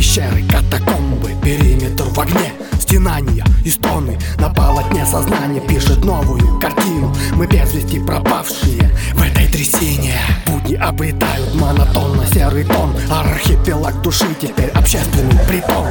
Пещеры, катакомбы, периметр в огне, стенания и стоны. На полотне сознание пишет новую картину. Мы без вести пропавшие в этой трясине. Будни обретают монотонно серый тон. Архипелаг души теперь общественный притон.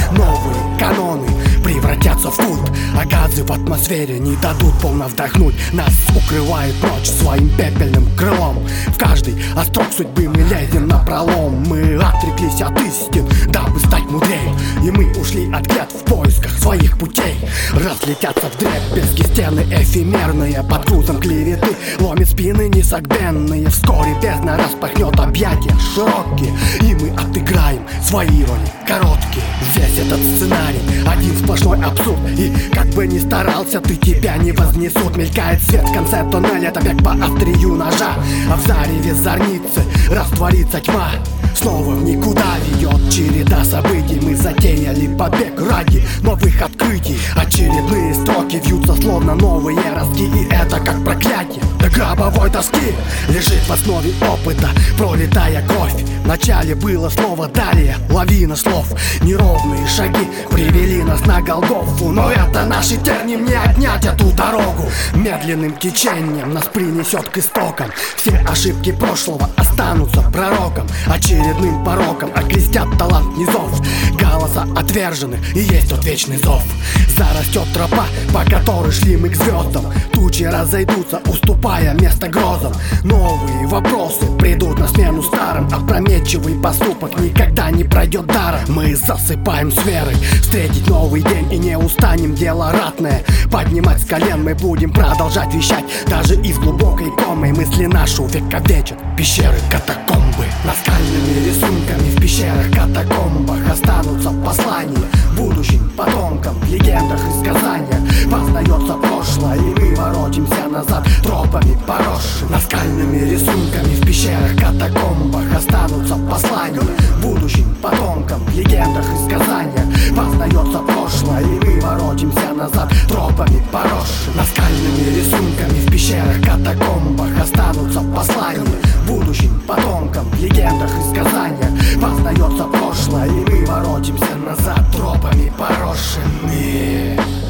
Новые каноны превратятся в культ, а газы в атмосфере не дадут полно вдохнуть. Нас укрывает ночь своим пепельным крылом. В каждый острог судьбы мы лезем напролом. Мы отреклись от истин, дабы стать мудрее. И мы ушли от клетв в поисках своих путей. Разлетятся вдребезги стены эфемерные. Под грузом клеветы ломит спины несогбенные. Вскоре бездна распахнет объятия широкие, и мы отыграем свои роли короткие. Здесь этот сценарий один сплошной абсурд. И как бы ни старался ты, тебя не вознесут. Мелькает свет в конце туннеля, это бег по острию ножа. А в зареве зорницы растворится тьма. Снова в никуда ведет череда событий. Мы затеяли побег ради новых открытий. Очередные строки вьются словно новые ростки. И это как проклятие до гробовой доски. Лежит в основе опыта пролетая кровь. Вначале было слово, далее лавина слов. Неровные шаги привели нас на Голгофу. Но это наши тернии, не отнять эту дорогу. Медленным течением нас принесет к истокам. Все ошибки прошлого останутся пророком. Очередным пороком окрестят талант низов. Голоса отверженных и есть тот вечный зов. Зарастет тропа, по которой шли мы к звездам. Тучи разойдутся, уступая место грозам. Новые вопросы придут на смену старым. Опрометчивый поступок никогда не пройдет даром. Мы засыпаем с верой встретить новый день. И не устанем, дело ратное поднимать с колен. Мы будем продолжать вещать даже из глубокой комы. Мысли наши увековечат пещеры, катакомбы. Наскальными рисунками в пещерах, катакомбах останутся послания будущим потомкам. В легендах и сказаниях познается прошлое, и мы воротимся назад тропами поросшими. Наскальными рисунками в пещерах, катакомбах останутся послания будущим потомкам. В легендах и сказаниях познается прошлое, и мы воротимся назад тропами поросшими. Наскальными рисунками в пещерах, катакомбах останутся послания будущим потомкам. В легендах и сказаниях познается прошлое, и мы воротимся назад тропами поросшими.